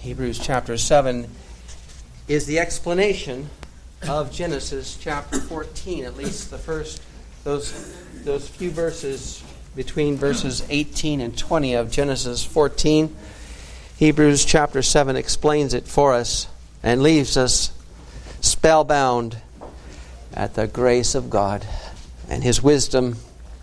Hebrews chapter 7 is the explanation of Genesis chapter 14, at least the first, those few verses between verses 18 and 20 of Genesis 14. Hebrews chapter 7 explains it for us and leaves us spellbound at the grace of God and His wisdom.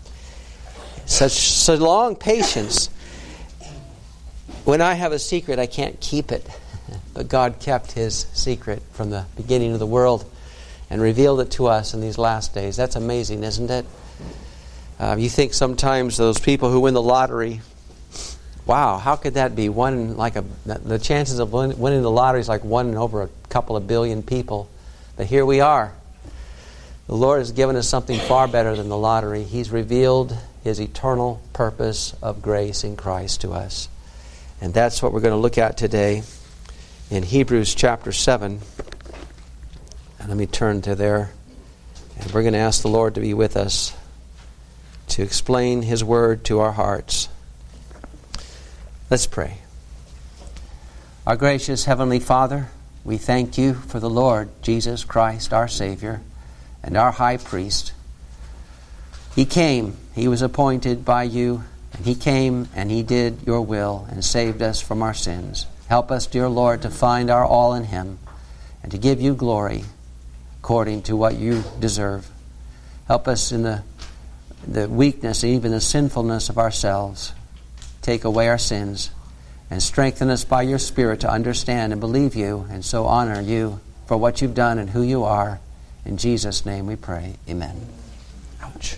Such long patience. When I have a secret, I can't keep it. But God kept His secret from the beginning of the world and revealed it to us in these last days. That's amazing, isn't it? You think sometimes those people who win the lottery, wow, how could that be? The chances of winning the lottery is like 1 in over a couple of billion people. But here we are. The Lord has given us something far better than the lottery. He's revealed His eternal purpose of grace in Christ to us. And that's what we're going to look at today in Hebrews chapter 7. And let me turn to there. And we're going to ask the Lord to be with us to explain His Word to our hearts. Let's pray. Our gracious Heavenly Father, we thank You for the Lord Jesus Christ, our Savior, and our High Priest. He came, He was appointed by You, and He came and He did Your will and saved us from our sins. Help us, dear Lord, to find our all in Him and to give You glory according to what You deserve. Help us in the weakness and even the sinfulness of ourselves. Take away our sins and strengthen us by Your Spirit to understand and believe You and so honor You for what You've done and who You are. In Jesus' name we pray. Amen. Ouch.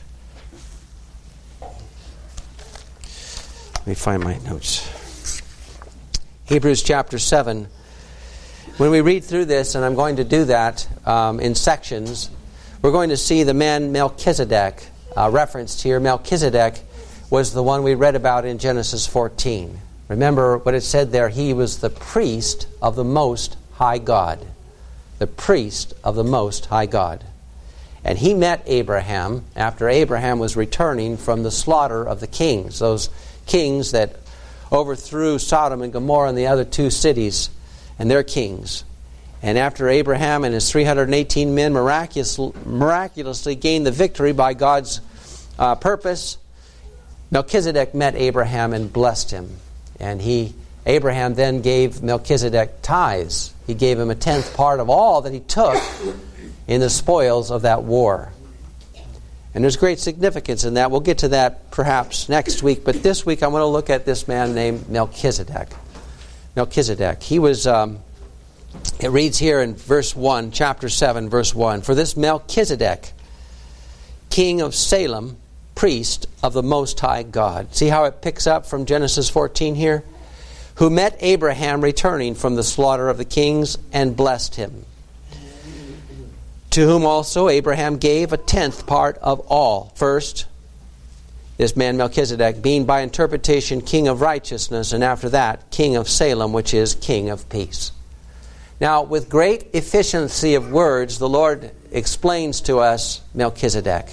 Let me find my notes. Hebrews chapter 7. When we read through this, and I'm going to do that in sections, we're going to see the man Melchizedek referenced here. Melchizedek was the one we read about in Genesis 14. Remember what it said there. He was the priest of the Most High God. The priest of the Most High God. And he met Abraham after Abraham was returning from the slaughter of the kings. Those kings that overthrew Sodom and Gomorrah and the other two cities and their kings. And after Abraham and his 318 men miraculously gained the victory by God's purpose, Melchizedek met Abraham and blessed him. And Abraham then gave Melchizedek tithes. He gave him a 10th part of all that he took in the spoils of that war. And there's great significance in that. We'll get to that perhaps next week. But this week I want to look at this man named Melchizedek. Melchizedek. He was, it reads here in verse 1, chapter 7, verse 1. For this Melchizedek, king of Salem, priest of the Most High God. See how it picks up from Genesis 14 here? Who met Abraham returning from the slaughter of the kings and blessed him. To whom also Abraham gave a 10th part of all. First, this man Melchizedek, being by interpretation king of righteousness, and after that, king of Salem, which is king of peace. Now, with great efficiency of words, the Lord explains to us Melchizedek.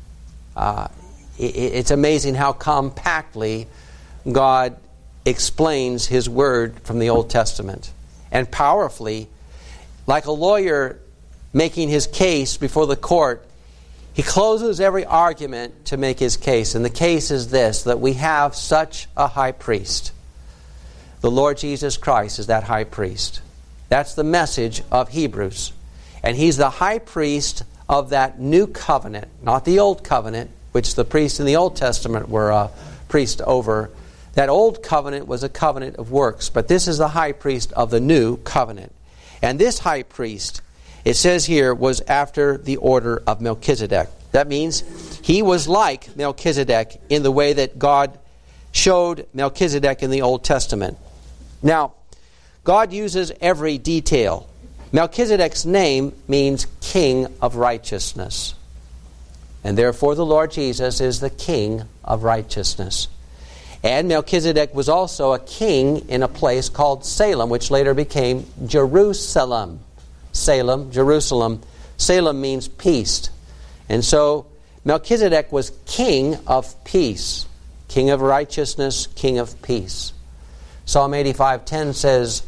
It's amazing how compactly God explains His Word from the Old Testament. And powerfully, like a lawyer making his case before the court, he closes every argument to make his case. And the case is this, that we have such a high priest. The Lord Jesus Christ is that high priest. That's the message of Hebrews. And He's the high priest of that new covenant, not the old covenant, which the priests in the Old Testament were a priest over. That old covenant was a covenant of works, but this is the high priest of the new covenant. And this high priest, it says here, was after the order of Melchizedek. That means he was like Melchizedek in the way that God showed Melchizedek in the Old Testament. Now, God uses every detail. Melchizedek's name means king of righteousness. And therefore the Lord Jesus is the king of righteousness. And Melchizedek was also a king in a place called Salem, which later became Jerusalem. Salem, Jerusalem. Salem means peace. And so Melchizedek was king of peace, king of righteousness, king of peace. Psalm 85:10 says,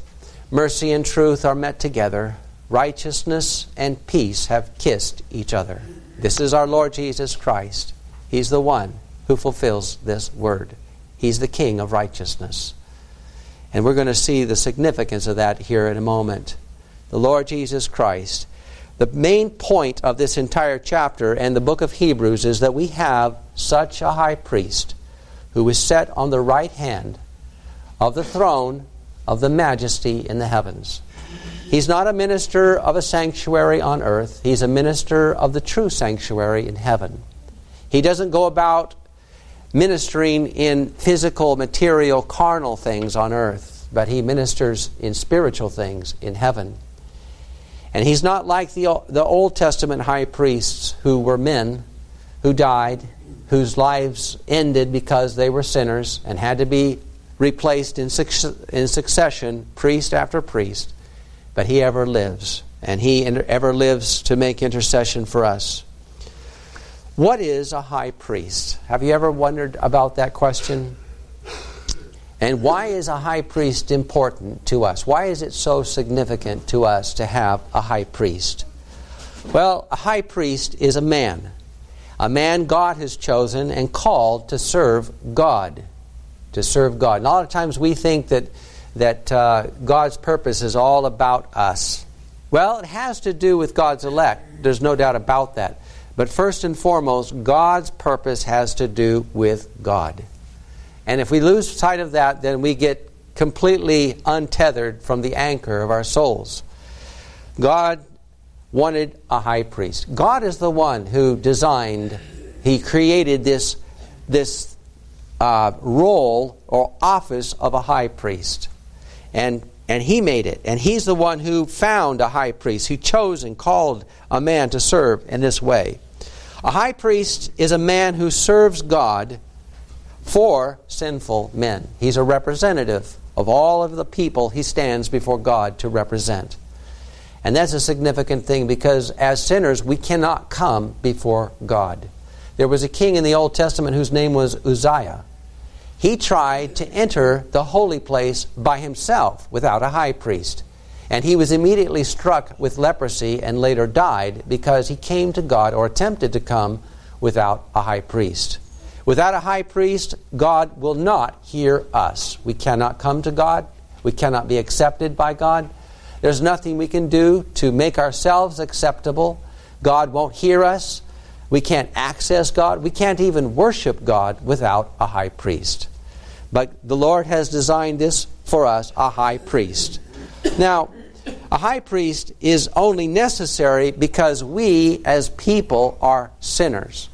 Mercy and truth are met together. Righteousness and peace have kissed each other. This is our Lord Jesus Christ. He's the one who fulfills this word. He's the King of righteousness. And we're going to see the significance of that here in a moment. The Lord Jesus Christ. The main point of this entire chapter and the book of Hebrews is that we have such a high priest who is set on the right hand of the throne of the majesty in the heavens. He's not a minister of a sanctuary on earth. He's a minister of the true sanctuary in heaven. He doesn't go about ministering in physical, material, carnal things on earth, but he ministers in spiritual things in heaven. And he's not like the Old Testament high priests who were men who died, whose lives ended because they were sinners and had to be replaced in succession, priest after priest. But he ever lives, and he ever lives to make intercession for us. What is a high priest? Have you ever wondered about that question? And why is a high priest important to us? Why is it so significant to us to have a high priest? Well, a high priest is a man God has chosen and called to serve God. To serve God. And a lot of times we think that God's purpose is all about us. Well, it has to do with God's elect. There's no doubt about that. But first and foremost, God's purpose has to do with God. And if we lose sight of that, then we get completely untethered from the anchor of our souls. God wanted a high priest. God is the one who designed, He created this role or office of a high priest. And He made it. And He's the one who found a high priest, who chose and called a man to serve in this way. A high priest is a man who serves God for sinful men. He's a representative of all of the people he stands before God to represent. And that's a significant thing because as sinners we cannot come before God. There was a king in the Old Testament whose name was Uzziah. He tried to enter the holy place by himself without a high priest. And he was immediately struck with leprosy and later died because he came to God or attempted to come without a high priest. Without a high priest, God will not hear us. We cannot come to God. We cannot be accepted by God. There's nothing we can do to make ourselves acceptable. God won't hear us. We can't access God. We can't even worship God without a high priest. But the Lord has designed this for us, a high priest. Now, a high priest is only necessary because we as people are sinners.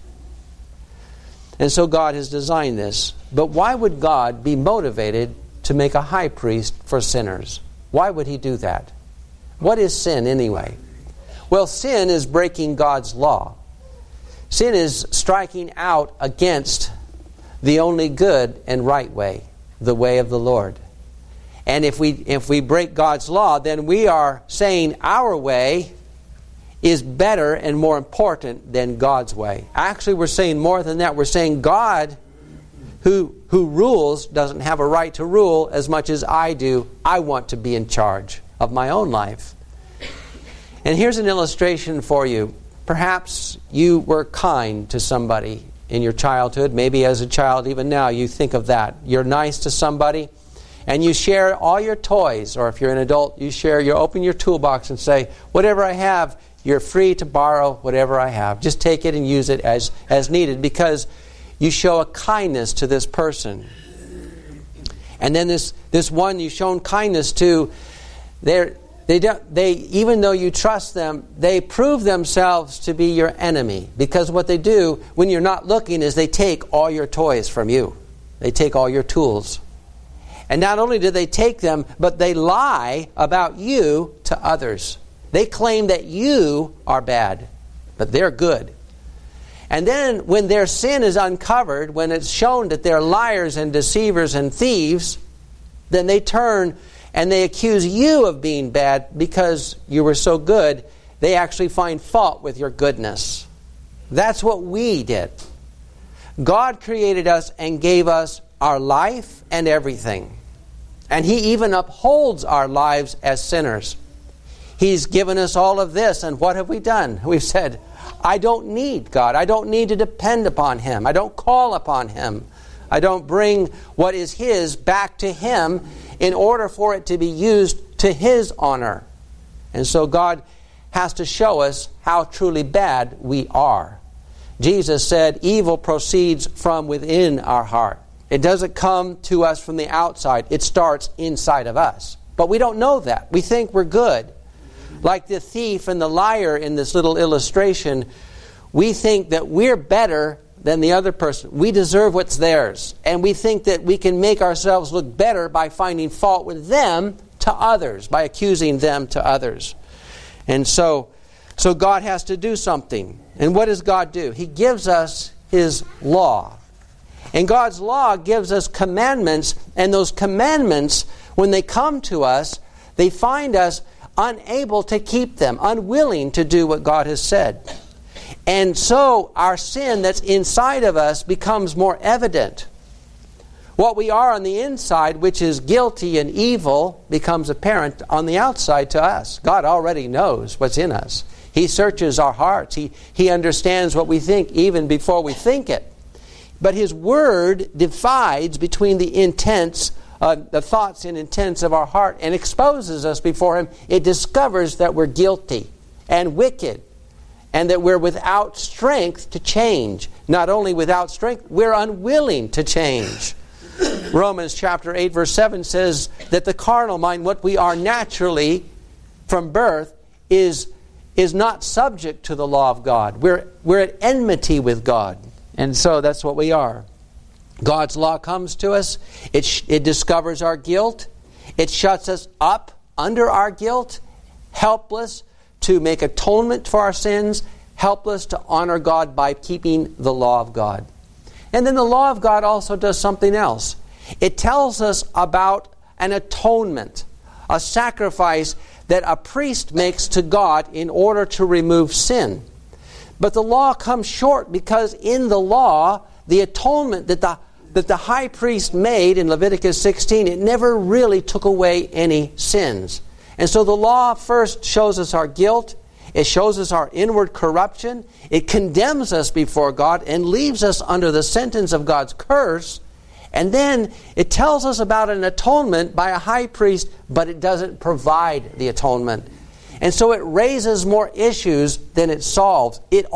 And so God has designed this. But why would God be motivated to make a high priest for sinners? Why would He do that? What is sin anyway? Well, sin is breaking God's law. Sin is striking out against the only good and right way, the way of the Lord. And if we break God's law, then we are saying our way is better and more important than God's way. Actually, we're saying more than that. We're saying God, who rules, doesn't have a right to rule as much as I do. I want to be in charge of my own life. And here's an illustration for you. Perhaps you were kind to somebody in your childhood. Maybe as a child, even now, you think of that. You're nice to somebody, and you share all your toys. Or if you're an adult, you open your toolbox and say, whatever I have, you're free to borrow whatever I have. Just take it and use it as needed because you show a kindness to this person. And then this one you've shown kindness to, they even though you trust them, they prove themselves to be your enemy. Because what they do when you're not looking is they take all your toys from you. They take all your tools. And not only do they take them, but they lie about you to others. They claim that you are bad, but they're good. And then when their sin is uncovered, when it's shown that they're liars and deceivers and thieves, then they turn and they accuse you of being bad because you were so good. They actually find fault with your goodness. That's what we did. God created us and gave us our life and everything. And He even upholds our lives as sinners. He's given us all of this, and what have we done? We've said, I don't need God. I don't need to depend upon Him. I don't call upon Him. I don't bring what is His back to Him in order for it to be used to His honor. And so God has to show us how truly bad we are. Jesus said, evil proceeds from within our heart. It doesn't come to us from the outside. It starts inside of us. But we don't know that. We think we're good. Like the thief and the liar in this little illustration, we think that we're better than the other person. We deserve what's theirs. And we think that we can make ourselves look better by finding fault with them to others, by accusing them to others. And so God has to do something. And what does God do? He gives us His law. And God's law gives us commandments, and those commandments, when they come to us, they find us unable to keep them, unwilling to do what God has said. And so our sin that's inside of us becomes more evident. What we are on the inside, which is guilty and evil, becomes apparent on the outside to us. God already knows what's in us. He searches our hearts. He understands what we think even before we think it. But His Word divides between the intents, the thoughts and intents of our heart, and exposes us before Him. It discovers that we're guilty and wicked, and that we're without strength to change. Not only without strength, we're unwilling to change. Romans chapter 8 verse 7 says that the carnal mind, what we are naturally from birth, is not subject to the law of God. We're at enmity with God. And so that's what we are. God's law comes to us. It discovers our guilt. It shuts us up under our guilt, helpless to make atonement for our sins, helpless to honor God by keeping the law of God. And then the law of God also does something else. It tells us about an atonement, a sacrifice that a priest makes to God in order to remove sin. But the law comes short because in the law, the atonement that the high priest made in Leviticus 16, it never really took away any sins. And so the law first shows us our guilt. It shows us our inward corruption. It condemns us before God and leaves us under the sentence of God's curse. And then it tells us about an atonement by a high priest, but it doesn't provide the atonement. And so it raises more issues than it solves. It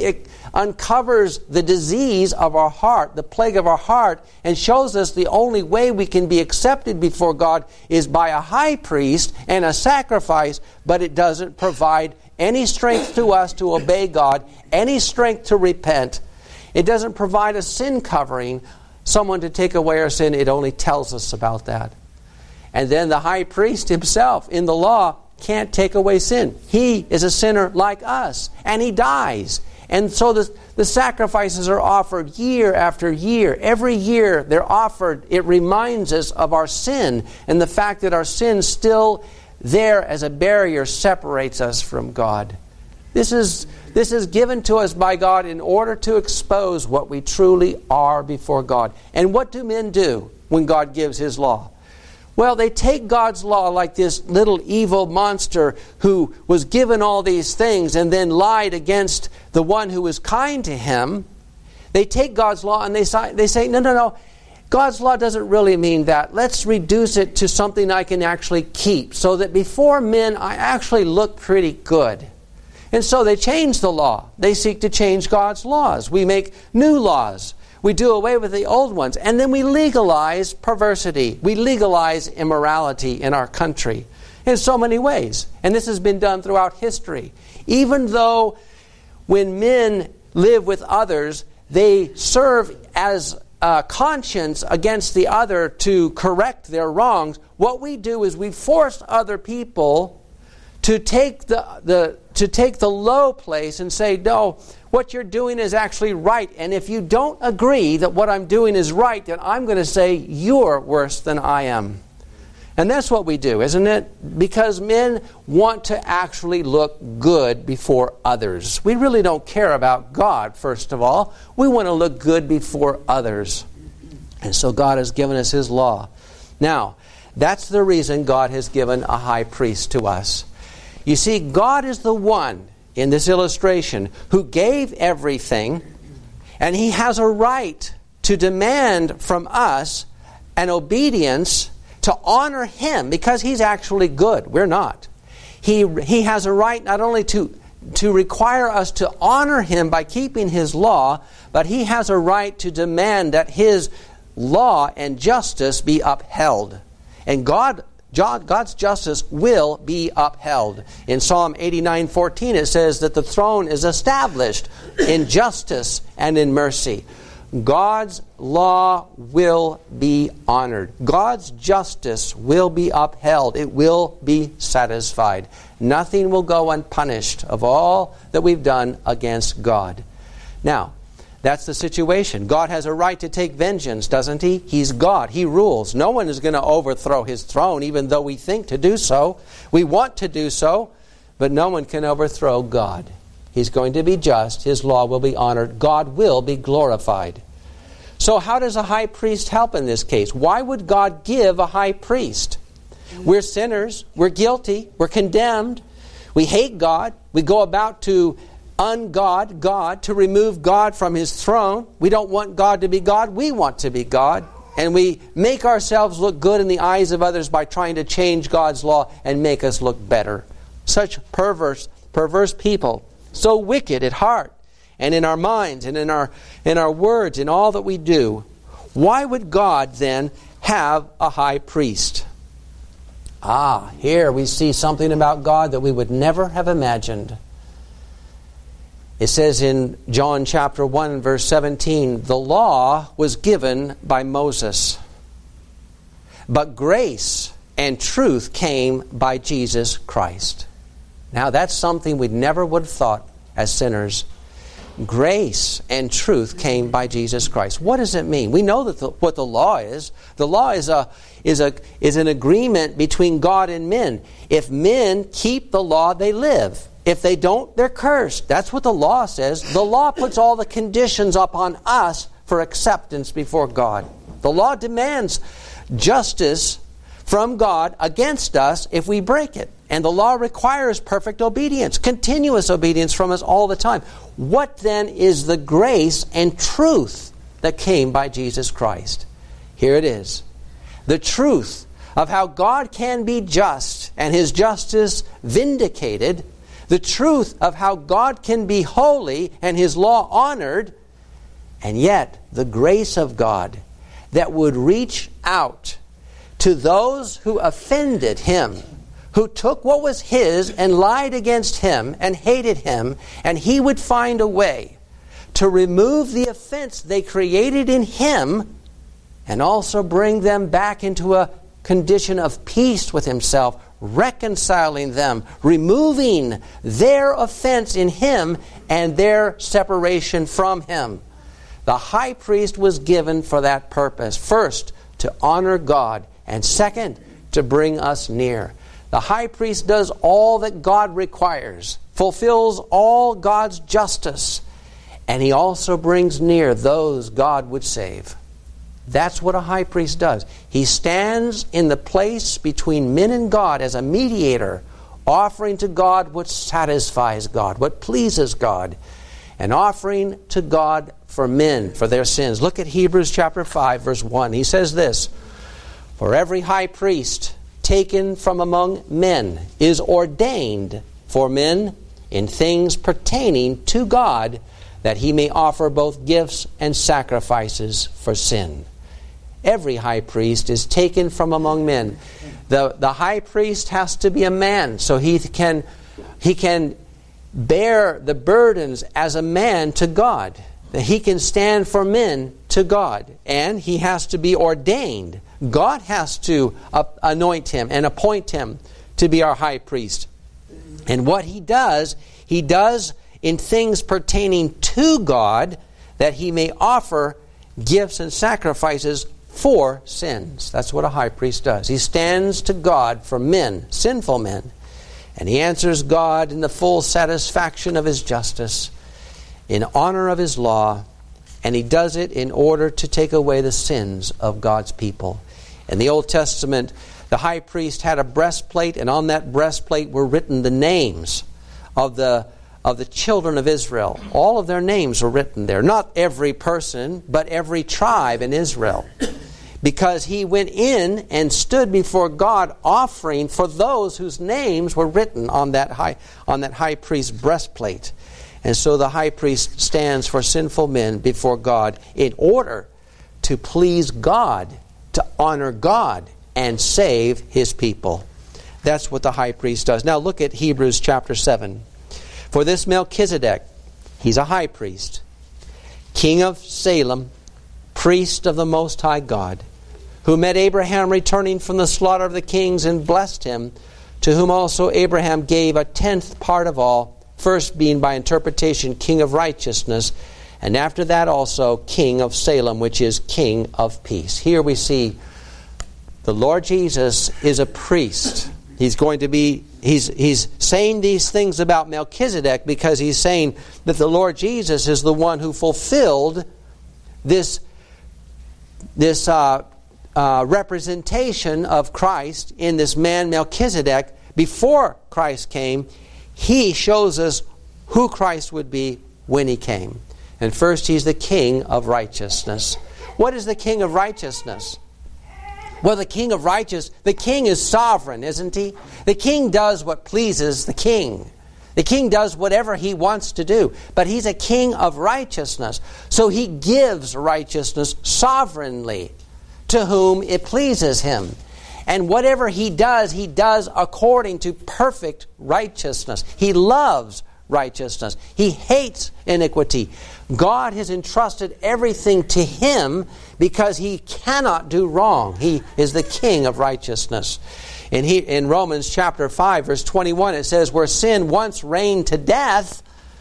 uncovers the disease of our heart, the plague of our heart, and shows us the only way we can be accepted before God is by a high priest and a sacrifice, but it doesn't provide any strength to us to obey God, any strength to repent. It doesn't provide a sin covering, someone to take away our sin. It only tells us about that. And then the high priest himself in the law can't take away sin. He is a sinner like us, and he dies. And so the sacrifices are offered year after year. Every year they're offered. It reminds us of our sin and the fact that our sin still there as a barrier separates us from God. This is given to us by God in order to expose what we truly are before God. And what do men do when God gives His law? Well, they take God's law like this little evil monster who was given all these things and then lied against the one who was kind to him. They take God's law and they say, no. God's law doesn't really mean that. Let's reduce it to something I can actually keep so that before men I actually look pretty good. And so they change the law. They seek to change God's laws. We make new laws. We do away with the old ones. And then we legalize perversity. We legalize immorality in our country in so many ways. And this has been done throughout history. Even though when men live with others, they serve as conscience against the other to correct their wrongs, what we do is we force other people to take the low place and say, no, what you're doing is actually right. And if you don't agree that what I'm doing is right, then I'm going to say you're worse than I am. And that's what we do, isn't it? Because men want to actually look good before others. We really don't care about God, first of all. We want to look good before others. And so God has given us His law. Now, That's the reason God has given a high priest to us. You see, God is the one, in this illustration, who gave everything, and He has a right to demand from us an obedience to honor Him, because He's actually good. We're not. He has a right not only to require us to honor Him by keeping His law, but He has a right to demand that His law and justice be upheld. And God's justice will be upheld. In Psalm 89:14 it says that the throne is established in justice and in mercy. God's law will be honored. God's justice will be upheld. It will be satisfied. Nothing will go unpunished of all that we've done against God. Now, that's the situation. God has a right to take vengeance, doesn't He? He's God. He rules. No one is going to overthrow His throne, even though we think to do so. We want to do so, but no one can overthrow God. He's going to be just. His law will be honored. God will be glorified. So how does a high priest help in this case? Why would God give a high priest? We're sinners. We're guilty. We're condemned. We hate God. We go about to ungod God, to remove God from His throne. We don't want God to be God. We want to be God. And we make ourselves look good in the eyes of others by trying to change God's law and make us look better. Such perverse people. So wicked at heart and in our minds and in our words, in all that we do. Why would God then have a high priest? Here we see something about God that we would never have imagined. It says in John chapter 1 verse 17, the law was given by Moses, but grace and truth came by Jesus Christ. Now that's something we never would have thought as sinners. Grace and truth came by Jesus Christ. What does it mean? We know that what the law is. The law is an agreement between God and men. If men keep the law, they live. If they don't, they're cursed. That's what the law says. The law puts all the conditions upon us for acceptance before God. The law demands justice from God against us if we break it. And the law requires perfect obedience, continuous obedience from us all the time. What then is the grace and truth that came by Jesus Christ? Here it is. The truth of how God can be just and His justice vindicated. The truth of how God can be holy and His law honored. And yet the grace of God that would reach out to those who offended Him, who took what was His and lied against Him and hated Him, and He would find a way to remove the offense they created in Him and also bring them back into a condition of peace with Himself, reconciling them, removing their offense in Him and their separation from Him. The high priest was given for that purpose. First, to honor God, and second, to bring us near. The high priest does all that God requires, fulfills all God's justice, and he also brings near those God would save. That's what a high priest does. He stands in the place between men and God as a mediator, offering to God what satisfies God, what pleases God, and offering to God for men, for their sins. Look at Hebrews chapter 5, verse 1. He says this, "For every high priest taken from among men is ordained for men in things pertaining to God, that he may offer both gifts and sacrifices for sin." Every high priest is taken from among men. The high priest has to be a man, so he can bear the burdens as a man to God. He can stand for men to God. And he has to be ordained. God has to anoint him and appoint him to be our high priest. And what he does in things pertaining to God, that he may offer gifts and sacrifices for sins. That's what a high priest does. He stands to God for men, sinful men, and he answers God in the full satisfaction of His justice, in honor of His law, and he does it in order to take away the sins of God's people. In the Old Testament, The high priest had a breastplate, and on that breastplate were written the names of the children of Israel. All of their names were written there. Not every person, but every tribe in Israel. Because he went in and stood before God offering for those whose names were written on that high priest's breastplate. And so the high priest stands for sinful men before God in order to please God, to honor God, and save His people. That's what the high priest does. Now look at Hebrews chapter 7. For this Melchizedek, he's a high priest, king of Salem, priest of the Most High God, who met Abraham returning from the slaughter of the kings and blessed him, to whom also Abraham gave a tenth part of all, first being by interpretation king of righteousness, and after that also king of Salem, which is king of peace. Here we see the Lord Jesus is a priest. He's saying these things about Melchizedek because he's saying that the Lord Jesus is the one who fulfilled this representation of Christ in this man Melchizedek before Christ came. He shows us who Christ would be when He came. And first, He's the King of righteousness. What is the King of righteousness? Well, the King is sovereign, isn't He? The King does what pleases the King. The King does whatever He wants to do. But He's a King of righteousness. So He gives righteousness sovereignly to whom it pleases Him. And whatever He does according to perfect righteousness. He loves righteousness. He hates iniquity. God has entrusted everything to Him because He cannot do wrong. He is the King of righteousness. And in Romans chapter 5, verse 21, it says, where sin once reigned to death,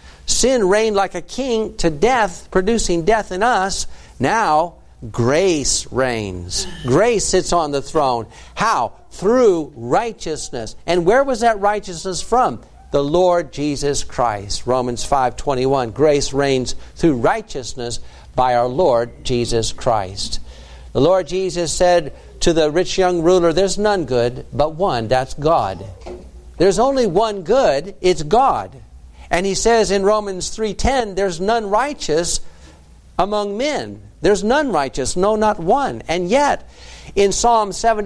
sin reigned like a king to death, producing death in us. Now, grace reigns. Grace sits on the throne. How? Through righteousness. And where was that righteousness from? The Lord Jesus Christ. Romans 5:21. Grace reigns through righteousness by our Lord Jesus Christ. The Lord Jesus said to the rich young ruler, there's none good but one, that's God. There's only one good, it's God. And He says in Romans 3:10, there's none righteous among men. There's none righteous, no, not one. And yet, in Psalm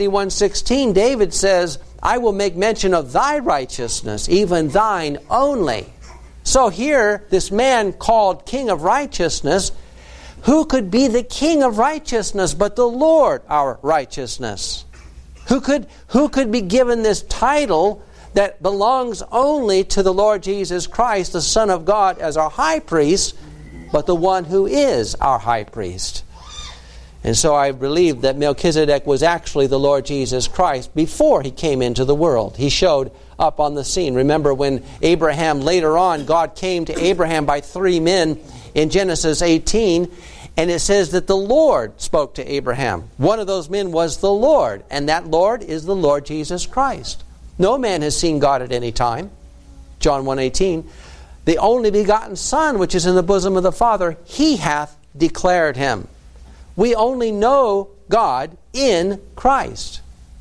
71:16, David says, I will make mention of Thy righteousness, even Thine only. So here, this man called King of Righteousness, who could be the King of Righteousness but the Lord our righteousness? Who could be given this title that belongs only to the Lord Jesus Christ, the Son of God, as our high priest, but the one who is our high priest? And so I believe that Melchizedek was actually the Lord Jesus Christ before He came into the world. He showed up on the scene. Remember when Abraham, later on, God came to Abraham by three men in Genesis 18, and it says that the Lord spoke to Abraham. One of those men was the Lord, and that Lord is the Lord Jesus Christ. No man has seen God at any time. John 1:18. The only begotten Son, which is in the bosom of the Father, He hath declared Him. We only know God in Christ.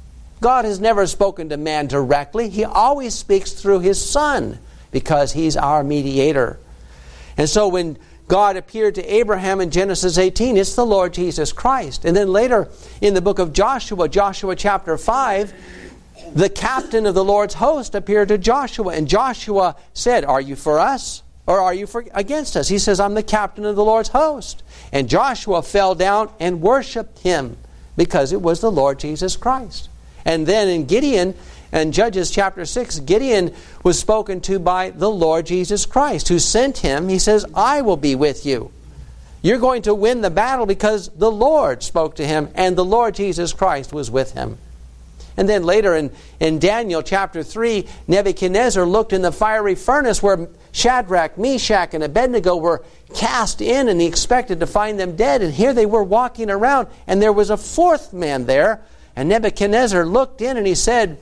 God has never spoken to man directly. He always speaks through His Son because He's our mediator. And so when God appeared to Abraham in Genesis 18, it's the Lord Jesus Christ. And then later in the book of Joshua, Joshua chapter 5, the captain of the Lord's host appeared to Joshua. And Joshua said, are you for us or are you against us? He says, I'm the captain of the Lord's host. And Joshua fell down and worshipped Him because it was the Lord Jesus Christ. And then in Gideon, in Judges chapter 6, Gideon was spoken to by the Lord Jesus Christ, who sent him. He says, I will be with you. You're going to win the battle because the Lord spoke to him, and the Lord Jesus Christ was with him. And then later in Daniel chapter 3, Nebuchadnezzar looked in the fiery furnace where Shadrach, Meshach, and Abednego were cast in, and he expected to find them dead. And here they were walking around, and there was a fourth man there. And Nebuchadnezzar looked in and he said,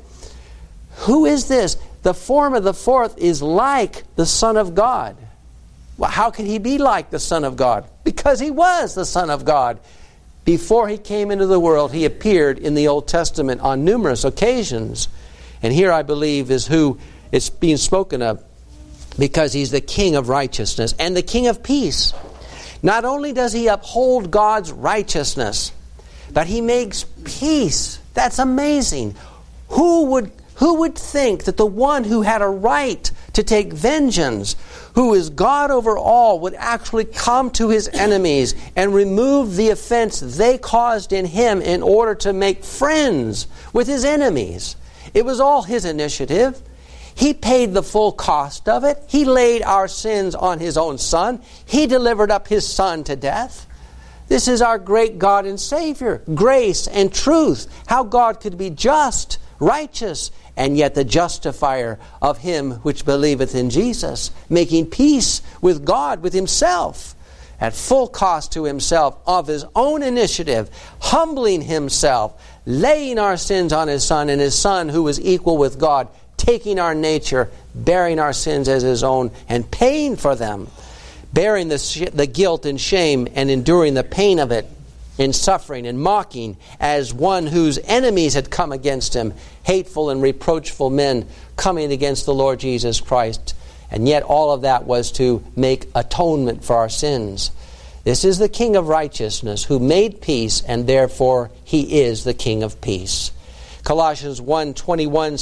who is this? The form of the fourth is like the Son of God. Well, how could he be like the Son of God? Because he was the Son of God. Before he came into the world, he appeared in the Old Testament on numerous occasions. And here, I believe, is who it's being spoken of, because he's the King of righteousness and the King of peace. Not only does he uphold God's righteousness, but he makes peace. That's amazing. Who would think that the one who had a right to take vengeance, who is God over all, would actually come to his enemies and remove the offense they caused in him in order to make friends with his enemies? It was all his initiative. He paid the full cost of it. He laid our sins on his own Son. He delivered up his Son to death. This is our great God and Savior. Grace and truth. How God could be just, righteous, and yet the justifier of him which believeth in Jesus, making peace with God, with himself, at full cost to himself, of his own initiative, humbling himself, laying our sins on his Son, and his Son, who was equal with God, taking our nature, bearing our sins as his own, and paying for them, bearing the guilt and shame, and enduring the pain of it, in suffering and mocking, as one whose enemies had come against him, hateful and reproachful men coming against the Lord Jesus Christ. And yet all of that was to make atonement for our sins. This is the King of righteousness, who made peace, and therefore he is the King of peace. Colossians 1:20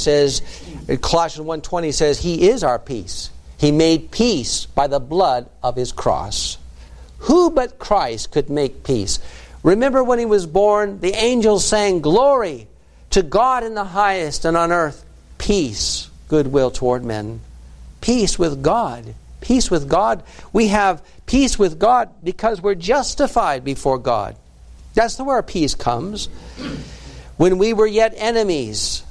says, he is our peace. He made peace by the blood of his cross. Who but Christ could make peace? Remember when he was born, the angels sang, "Glory to God in the highest, and on earth peace, goodwill toward men." Peace with God. Peace with God. We have peace with God because we're justified before God. That's where our peace comes. When we were yet enemies,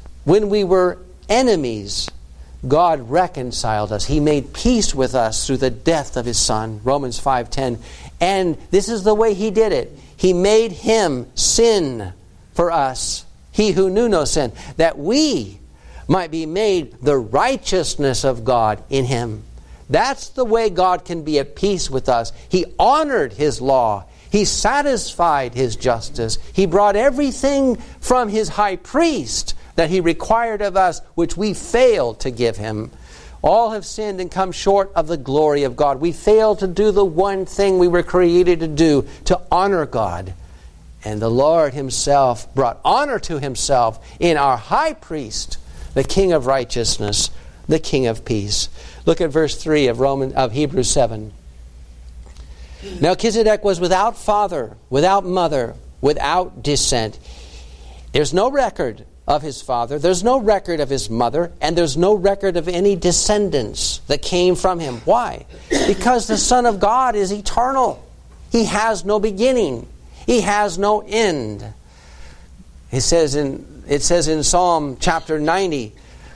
God reconciled us. He made peace with us through the death of his Son. Romans 5:10. And this is the way he did it. He made him sin for us, he who knew no sin, that we might be made the righteousness of God in him. That's the way God can be at peace with us. He honored his law. He satisfied his justice. He brought everything from his high priest that he required of us, which we failed to give him. All have sinned and come short of the glory of God. We failed to do the one thing we were created to do, to honor God. And the Lord himself brought honor to himself in our high priest, the King of righteousness, the King of peace. Look at verse 3 of Hebrews 7. Melchizedek was without father, without mother, without descent. There's no record of his father, there's no record of his mother, and there's no record of any descendants that came from him. Why? Because the Son of God is eternal. He has no beginning. He has no end. It says in Psalm chapter 90,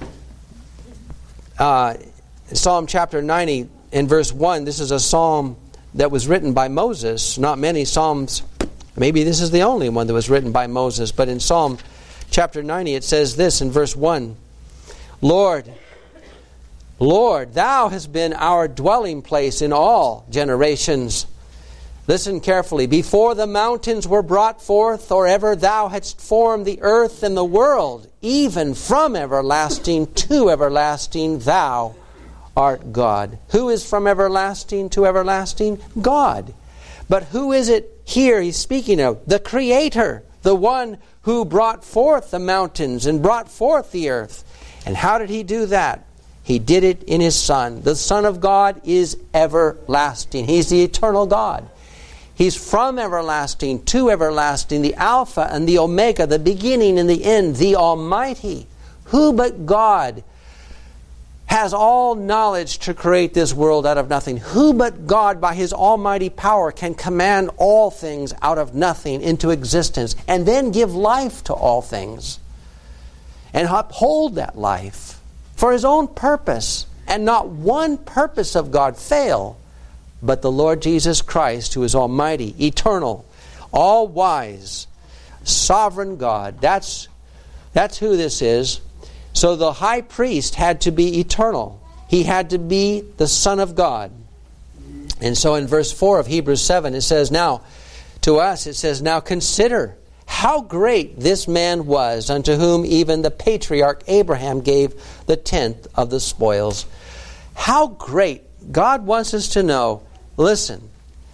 Psalm chapter 90 in verse 1, this is a psalm that was written by Moses. Not many psalms, maybe this is the only one that was written by Moses, but in Psalm chapter 90 it says this in verse 1, Lord, thou hast been our dwelling place in all generations. Listen carefully. Before the mountains were brought forth, or ever thou hadst formed the earth and the world, even from everlasting to everlasting, thou art God. Who is from everlasting to everlasting? God. But who is it here he's speaking of? The Creator, the one who brought forth the mountains and brought forth the earth. And how did he do that? He did it in his Son. The Son of God is everlasting. He's the eternal God. He's from everlasting to everlasting, the Alpha and the Omega, the beginning and the end, the Almighty. Who but God has all knowledge to create this world out of nothing? Who but God, by his almighty power, can command all things out of nothing into existence and then give life to all things and uphold that life for his own purpose, and not one purpose of God fail, but the Lord Jesus Christ, who is almighty, eternal, all-wise, sovereign God. That's who this is. So the high priest had to be eternal. He had to be the Son of God. And so in verse 4 of Hebrews 7 it says, Now, to us, it says, "Now consider how great this man was, unto whom even the patriarch Abraham gave the tenth of the spoils." How great. God wants us to know, listen,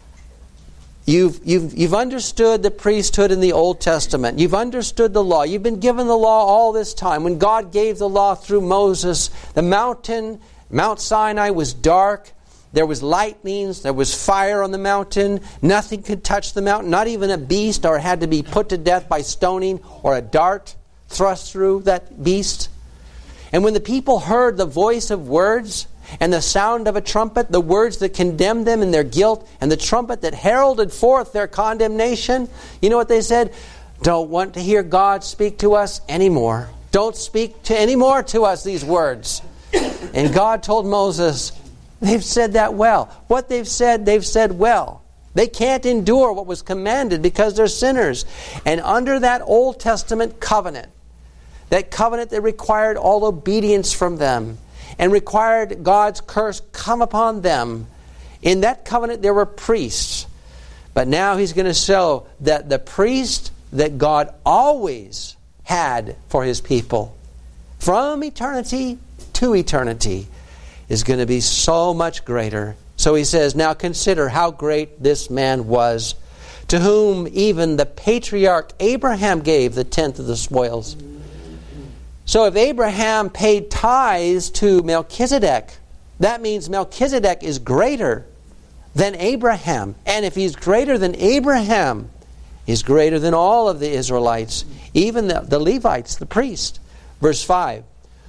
you've understood the priesthood in the Old Testament. You've understood the law. You've been given the law all this time. When God gave the law through Moses, the mountain, Mount Sinai, was dark. There was lightnings. There was fire on the mountain. Nothing could touch the mountain. Not even a beast, or it had to be put to death by stoning or a dart thrust through that beast. And when the people heard the voice of words and the sound of a trumpet, the words that condemned them in their guilt, and the trumpet that heralded forth their condemnation, you know what they said? Don't want to hear God speak to us anymore. Don't speak to anymore to us these words. And God told Moses, they've said that well. What they've said well. They can't endure what was commanded because they're sinners. And under that Old Testament covenant, that covenant that required all obedience from them and required God's curse come upon them, in that covenant there were priests. But now He's going to show that the priest that God always had for His people, from eternity to eternity, is going to be so much greater. So He says, "Now consider how great this man was, to whom even the patriarch Abraham gave the tenth of the spoils." So if Abraham paid tithes to Melchizedek, that means Melchizedek is greater than Abraham. And if he's greater than Abraham, he's greater than all of the Israelites, even the Levites, the priests. Verse 5.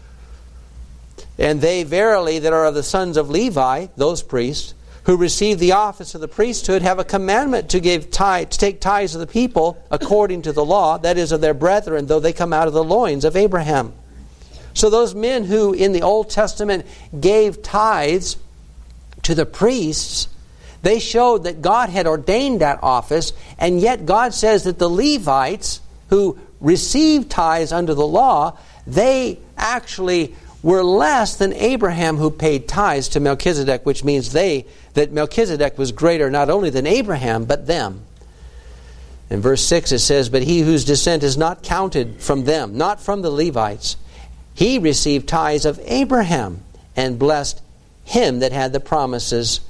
"And they verily that are of the sons of Levi," those priests, "who receive the office of the priesthood, have a commandment to take tithes of the people according to the law, that is, of their brethren, though they come out of the loins of Abraham." So those men who in the Old Testament gave tithes to the priests, they showed that God had ordained that office, and yet God says that the Levites who received tithes under the law, they actually were less than Abraham who paid tithes to Melchizedek, which means that Melchizedek was greater not only than Abraham, but them. In verse 6 it says, "But he whose descent is not counted from them," not from the Levites, "he received tithes of Abraham and blessed him that had the promises."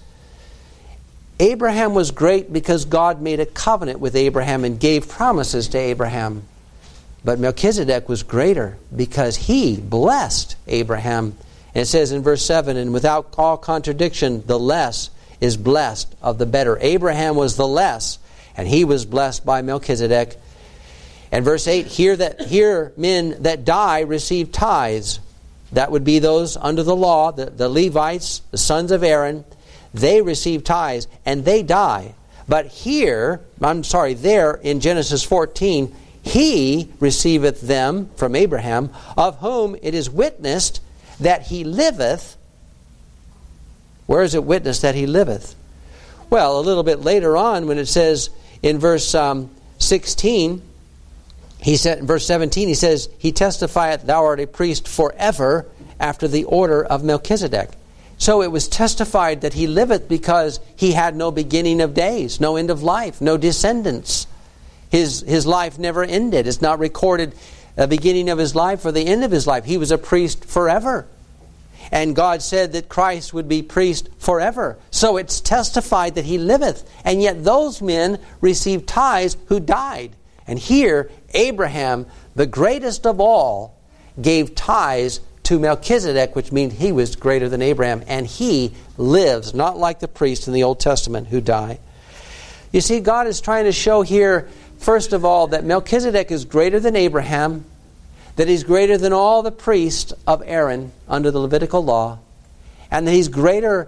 Abraham was great because God made a covenant with Abraham and gave promises to Abraham. But Melchizedek was greater because he blessed Abraham. And it says in verse 7, "And without all contradiction, the less is blessed of the better." Abraham was the less, and he was blessed by Melchizedek. And verse 8, here men that die receive tithes. That would be those under the law, the Levites, the sons of Aaron. They receive tithes, and they die. But there in Genesis 14, "He receiveth them," from Abraham, "of whom it is witnessed that he liveth." Where is it witnessed that he liveth? Well, a little bit later on when it says in verse 16, in verse 17, he says, "He testifieth, thou art a priest forever after the order of Melchizedek." So it was testified that he liveth because he had no beginning of days, no end of life, no descendants. His life never ended. It's not recorded the beginning of his life or the end of his life. He was a priest forever. And God said that Christ would be priest forever. So it's testified that he liveth. And yet those men received tithes who died. And here, Abraham, the greatest of all, gave tithes to Melchizedek, which means he was greater than Abraham. And he lives, not like the priests in the Old Testament who die. You see, God is trying to show here, first of all, that Melchizedek is greater than Abraham, that he's greater than all the priests of Aaron under the Levitical law, and that he's greater.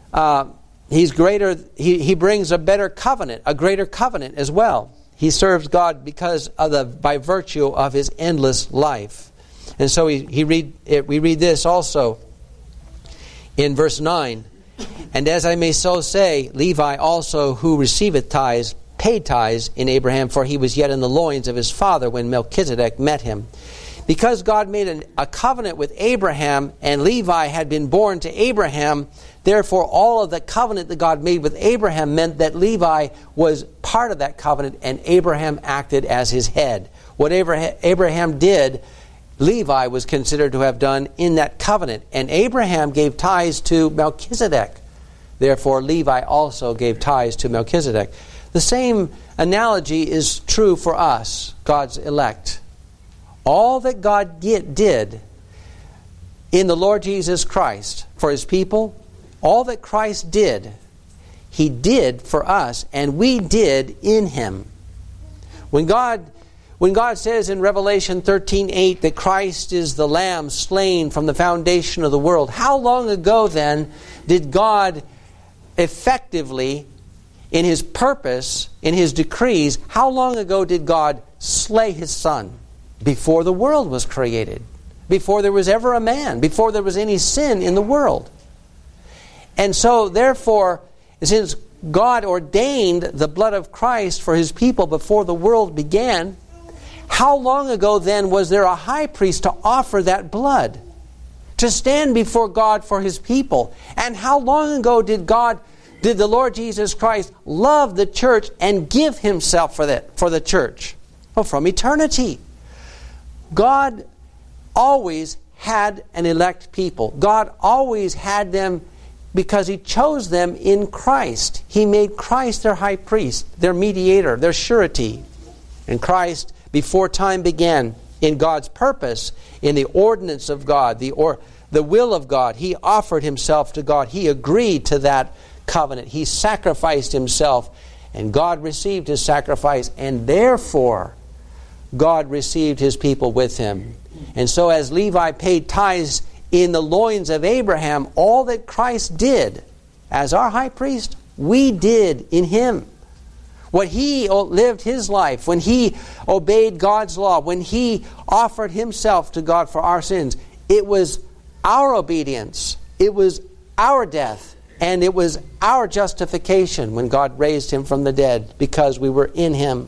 He brings a better covenant, a greater covenant as well. He serves God by virtue of his endless life. And so we read this also in verse 9. "And as I may so say, Levi also, who receiveth tithes, paid tithes in Abraham, for he was yet in the loins of his father when Melchizedek met him." because God made a covenant with Abraham, and Levi had been born to Abraham, therefore all of the covenant that God made with Abraham meant that Levi was part of that covenant, and Abraham acted as his head. Whatever Abraham did, Levi was considered to have done in that covenant. And Abraham gave tithes to Melchizedek. Therefore, Levi also gave tithes to Melchizedek. The same analogy is true for us, God's elect. All that God did in the Lord Jesus Christ for His people, all that Christ did, He did for us, and we did in Him. When God says in Revelation 13:8 that Christ is the Lamb slain from the foundation of the world, how long ago then did God effectively, in His purpose, in His decrees, how long ago did God slay His Son? Before the world was created. Before there was ever a man. Before there was any sin in the world. And so, therefore, since God ordained the blood of Christ for His people before the world began, how long ago then was there a high priest to offer that blood? To stand before God for His people? And how long ago did the Lord Jesus Christ love the church and give Himself for the church? Well, from eternity. God always had an elect people. God always had them because He chose them in Christ. He made Christ their high priest, their mediator, their surety. And Christ, before time began, in God's purpose, in the ordinance of God, the will of God, He offered Himself to God. He agreed to that covenant. He sacrificed Himself, and God received His sacrifice, and therefore God received His people with Him. And so as Levi paid tithes in the loins of Abraham, all that Christ did as our high priest, we did in Him. When He lived His life, when He obeyed God's law, when He offered Himself to God for our sins, it was our obedience, it was our death, and it was our justification when God raised Him from the dead, because we were in Him.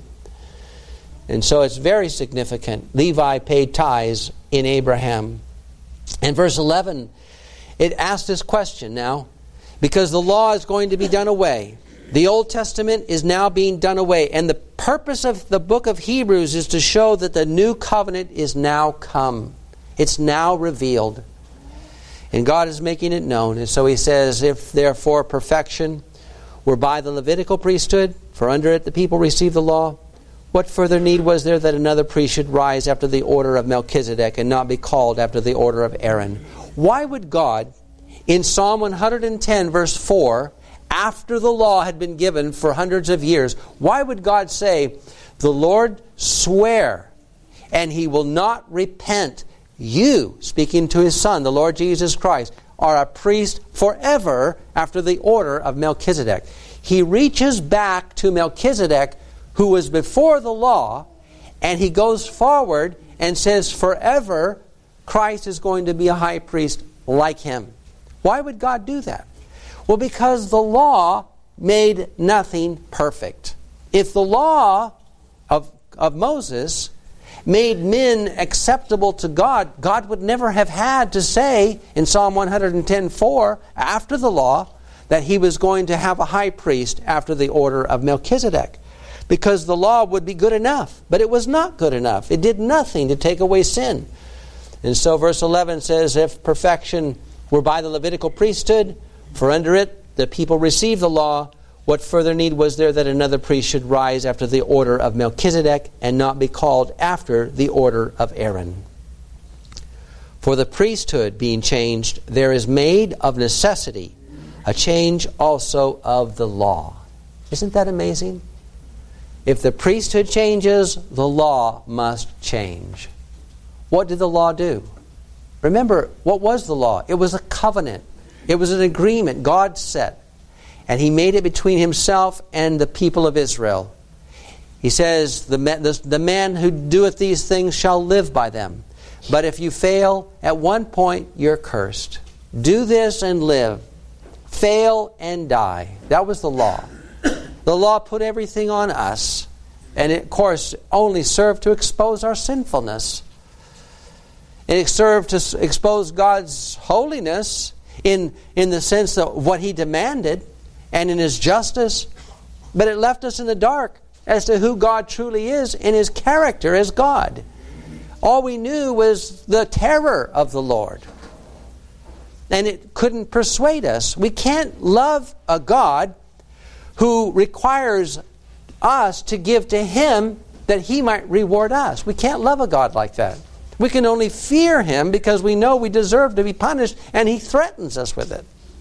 And so it's very significant. Levi paid tithes in Abraham. And verse 11, it asks this question now, because the law is going to be done away. The Old Testament is now being done away. And the purpose of the book of Hebrews is to show that the new covenant is now come. It's now revealed. And God is making it known. And so He says, if therefore perfection were by the Levitical priesthood, for under it the people received the law, what further need was there that another priest should rise after the order of Melchizedek and not be called after the order of Aaron? Why would God, in Psalm 110 verse 4, after the law had been given for hundreds of years, why would God say, the Lord swear, and He will not repent, you, speaking to His Son, the Lord Jesus Christ, are a priest forever after the order of Melchizedek? He reaches back to Melchizedek, who was before the law, and He goes forward and says forever Christ is going to be a high priest like Him. Why would God do that? Well, because the law made nothing perfect. If the law of Moses made men acceptable to God, God would never have had to say in Psalm 110:4, after the law, that He was going to have a high priest after the order of Melchizedek. Because the law would be good enough. But it was not good enough. It did nothing to take away sin. And so verse 11 says, if perfection were by the Levitical priesthood, for under it the people received the law, what further need was there that another priest should rise after the order of Melchizedek and not be called after the order of Aaron? For the priesthood being changed, there is made of necessity a change also of the law. Isn't that amazing? If the priesthood changes, the law must change. What did the law do? Remember, what was the law? It was a covenant. It was an agreement God set. And He made it between Himself and the people of Israel. He says, the man who doeth these things shall live by them. But if you fail, at one point you're cursed. Do this and live. Fail and die. That was the law. The law put everything on us, and it, of course, only served to expose our sinfulness. It served to expose God's holiness in the sense of what He demanded and in His justice. But it left us in the dark as to who God truly is in His character as God. All we knew was the terror of the Lord. And it couldn't persuade us. We can't love a God who requires us to give to Him that He might reward us. We can't love a God like that. We can only fear Him because we know we deserve to be punished, and He threatens us with it.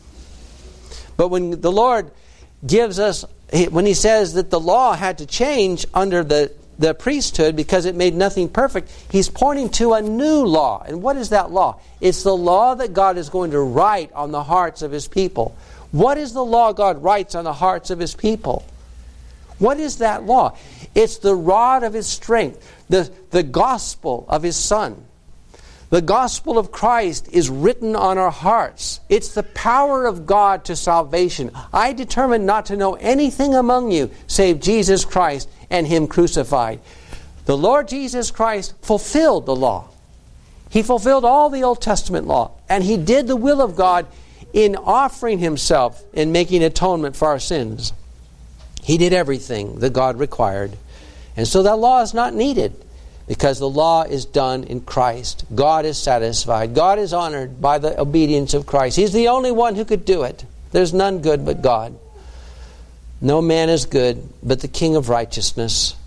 But when the Lord gives us, when He says that the law had to change under the priesthood because it made nothing perfect, He's pointing to a new law. And what is that law? It's the law that God is going to write on the hearts of His people. What is the law God writes on the hearts of His people? What is that law? It's the rod of His strength, the gospel of His Son. The gospel of Christ is written on our hearts. It's the power of God to salvation. I determined not to know anything among you save Jesus Christ and Him crucified. The Lord Jesus Christ fulfilled the law. He fulfilled all the Old Testament law. And He did the will of God in offering Himself and making atonement for our sins. He did everything that God required. And so that law is not needed because the law is done in Christ. God is satisfied. God is honored by the obedience of Christ. He's the only one who could do it. There's none good but God. No man is good but the King of righteousness.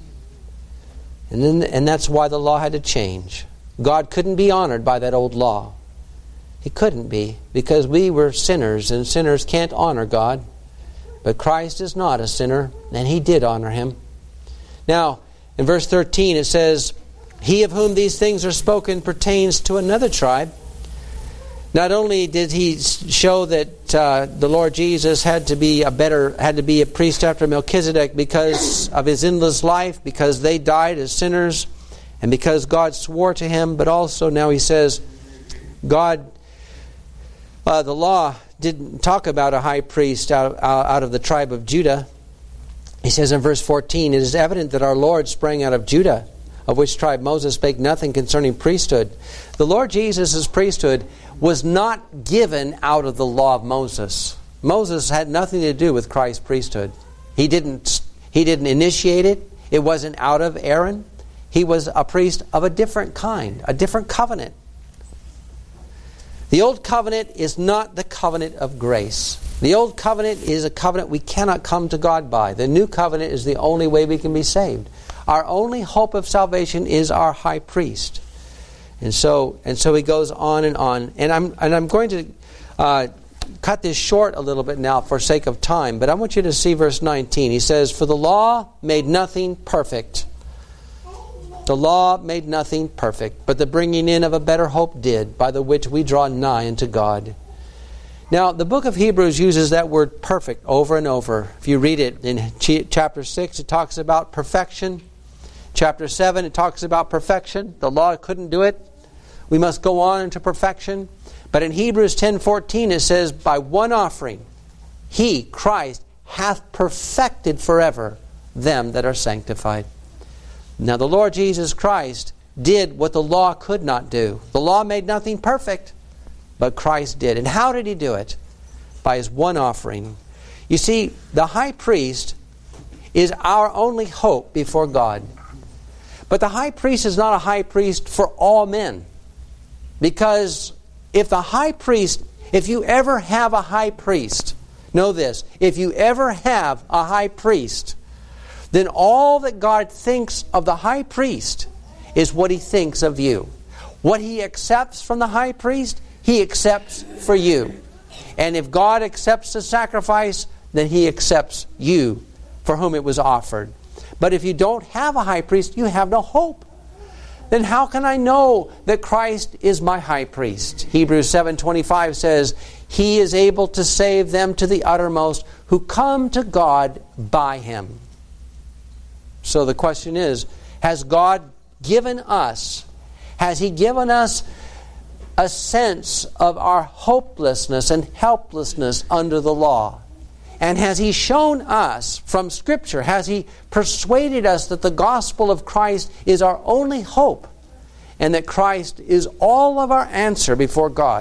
And that's why the law had to change. God couldn't be honored by that old law. He couldn't be because we were sinners, and sinners can't honor God. But Christ is not a sinner, and He did honor Him. Now, in verse 13 it says, He of whom these things are spoken pertains to another tribe. Not only did He show that the Lord Jesus had to be a priest after Melchizedek because of His endless life, because they died as sinners, and because God swore to Him, but also now He says, the law didn't talk about a high priest out of the tribe of Judah. He says in verse 14, It is evident that our Lord sprang out of Judah, of which tribe Moses spake nothing concerning priesthood. The Lord Jesus' priesthood was not given out of the law of Moses. Moses had nothing to do with Christ's priesthood. He didn't initiate it. It wasn't out of Aaron. He was a priest of a different kind, a different covenant. The old covenant is not the covenant of grace. The old covenant is a covenant we cannot come to God by. The new covenant is the only way we can be saved. Our only hope of salvation is our high priest. And so he goes on and on. And I'm going to cut this short a little bit now for sake of time. But I want you to see verse 19. He says, For the law made nothing perfect. The law made nothing perfect, but the bringing in of a better hope did, by the which we draw nigh unto God. Now, the book of Hebrews uses that word perfect over and over. If you read it in chapter 6, it talks about perfection. Chapter 7, it talks about perfection. The law couldn't do it. We must go on into perfection. But in Hebrews 10:14, it says, By one offering, He, Christ, hath perfected forever them that are sanctified. Now the Lord Jesus Christ did what the law could not do. The law made nothing perfect, but Christ did. And how did He do it? By His one offering. You see, the high priest is our only hope before God. But the high priest is not a high priest for all men. Because if you ever have a high priest, know this, if you ever have a high priest, then all that God thinks of the high priest is what He thinks of you. What He accepts from the high priest, He accepts for you. And if God accepts the sacrifice, then He accepts you for whom it was offered. But if you don't have a high priest, you have no hope. Then how can I know that Christ is my high priest? Hebrews 7:25 says, He is able to save them to the uttermost who come to God by Him. So the question is, has God given us, has He given us a sense of our hopelessness and helplessness under the law? And has He shown us from Scripture, has He persuaded us that the gospel of Christ is our only hope? and that Christ is all of our answer before God?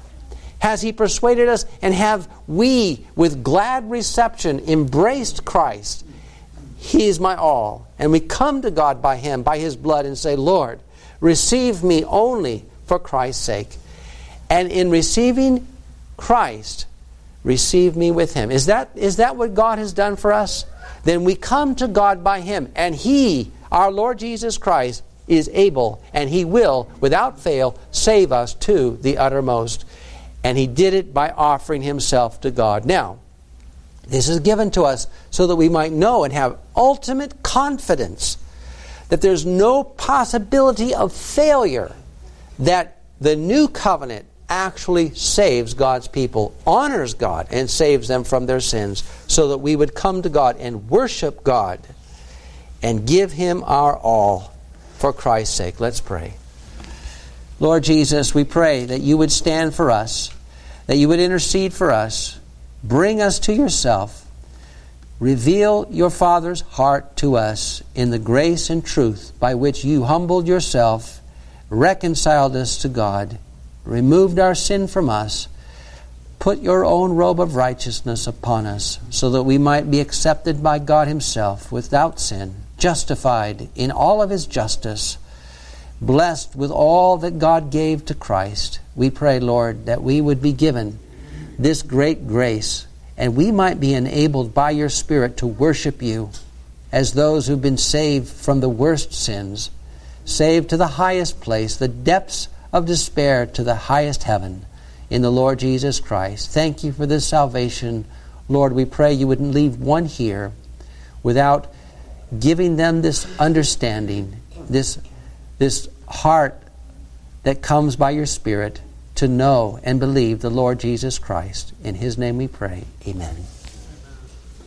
Has He persuaded us, and have we, with glad reception, embraced Christ? He is my all. And we come to God by Him, by His blood, and say, Lord, receive me only for Christ's sake. And in receiving Christ, receive me with Him. Is that what God has done for us? Then we come to God by Him, and He, our Lord Jesus Christ, is able, and He will, without fail, save us to the uttermost. And He did it by offering Himself to God. Now, this is given to us so that we might know and have ultimate confidence that there's no possibility of failure, that the new covenant actually saves God's people, honors God, and saves them from their sins, so that we would come to God and worship God and give Him our all for Christ's sake. Let's pray. Lord Jesus, we pray that You would stand for us, that You would intercede for us, bring us to Yourself, reveal Your Father's heart to us in the grace and truth by which You humbled Yourself, reconciled us to God, removed our sin from us, put Your own robe of righteousness upon us, so that we might be accepted by God Himself without sin, justified in all of His justice, blessed with all that God gave to Christ. We pray, Lord, that we would be given this great grace, and we might be enabled by Your Spirit to worship You as those who've been saved from the worst sins, saved to the highest place, the depths of despair to the highest heaven, in the Lord Jesus Christ. Thank You for this salvation. Lord, we pray You wouldn't leave one here without giving them this understanding, this heart that comes by Your Spirit to know and believe the Lord Jesus Christ. In His name we pray. Amen.